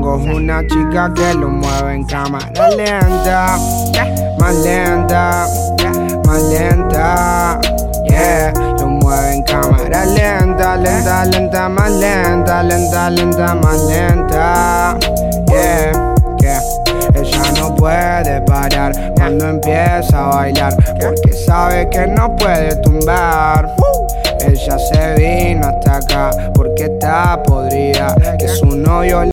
tengo una chica que lo mueve en cámara lenta, más lenta, más lenta, yeah. Lo mueve en cámara lenta, lenta, lenta, más lenta, lenta, lenta, más lenta, yeah, yeah. Ella no puede parar cuando empieza a bailar, porque sabe que no puede tumbar. Ella se vino hasta acá porque está podrida, que su novio